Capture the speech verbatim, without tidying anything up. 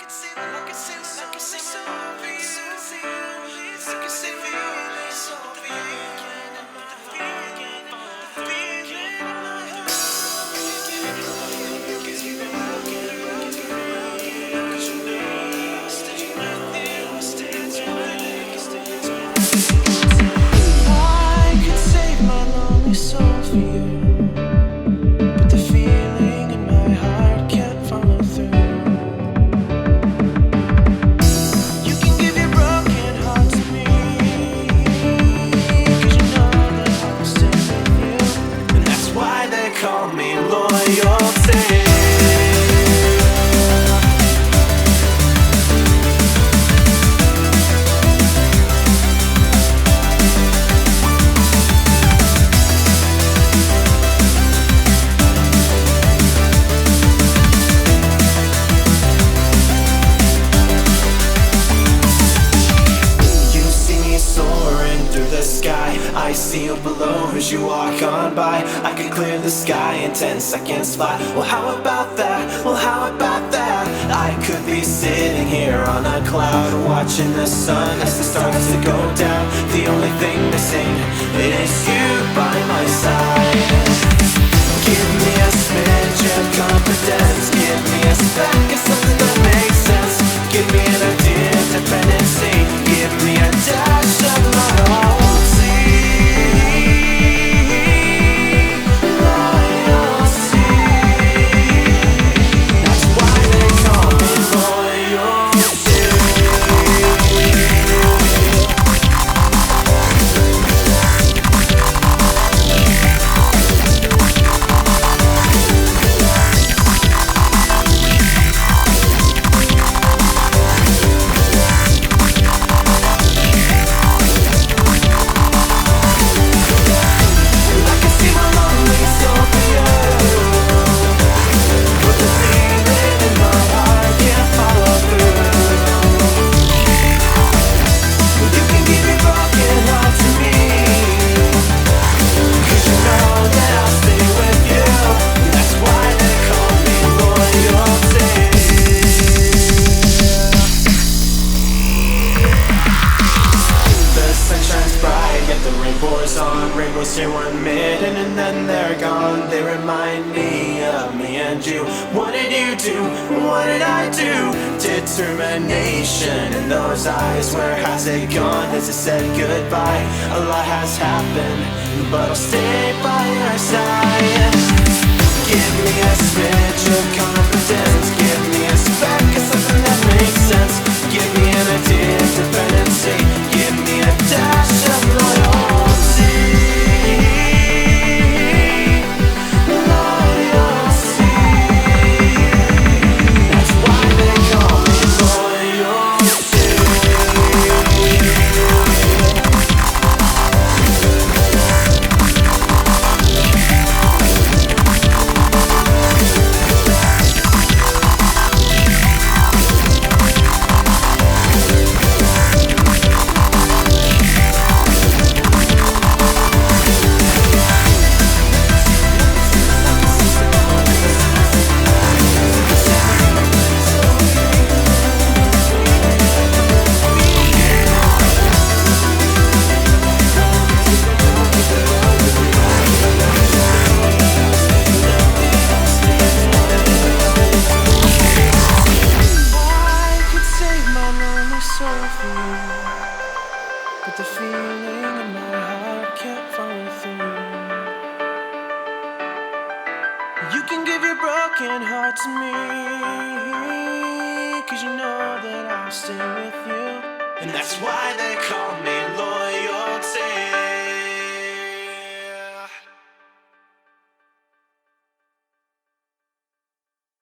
I see you below as you walk on by. I could clear the sky in ten seconds flat. Well, how about that? Well, how about that? I could be sitting here on a cloud, watching the sun as it starts to go down. The only thing missing is you by my side. Give me a smidge of confidence. Give me a speck of something that makes sense. Give me an idea of dependency. Give me a dash of my own. Rainbows here one minute and then they're gone. They remind me of me and you. What did you do? What did I do? Determination in those eyes. Where has it gone? Has it said goodbye? A lot has happened, but I'll stay by your side. Give me a smidge of confidence. Give me a speck of something that makes sense. Give me an idea of dependency. Give me a dash of loyalty. But the feeling in my heart can't follow through. You can give your broken heart to me, 'cause you know that I'll stay with you. And that's why they call me